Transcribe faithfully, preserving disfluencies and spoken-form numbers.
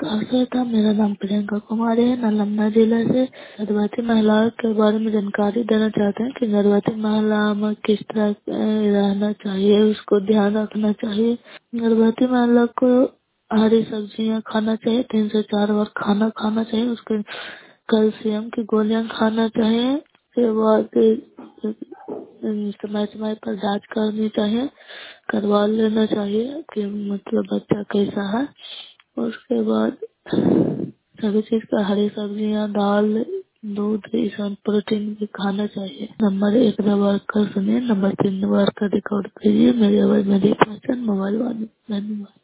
नमस्कार श्रोता, मेरा नाम प्रियंका कुमारी है, नालंदा जिला से। गर्भवती महिलाओं के बारे में जानकारी देना चाहते हैं कि गर्भवती महिला में किस तरह अ, रहना चाहिए, उसको ध्यान रखना चाहिए। गर्भवती महिला को हरी सब्जियां खाना चाहिए, तीन से चार बार खाना खाना चाहिए, उसके कैल्शियम की गोलियां खाना चाहिए। उसके बाद समय समय पर जांच करनी चाहिए, करवा लेना चाहिए कि मतलब बच्चा कैसा है। उसके बाद सभी चीज का हरी सब्जियां, दाल, दूध, ये सब प्रोटीन भी खाना चाहिए। नंबर एक दबा कर सुनिए, नंबर तीन दबा कर रिकॉर्ड कीजिए। मेरी आवाज मेरी पहचान मोबाइल वाले। धन्यवाद।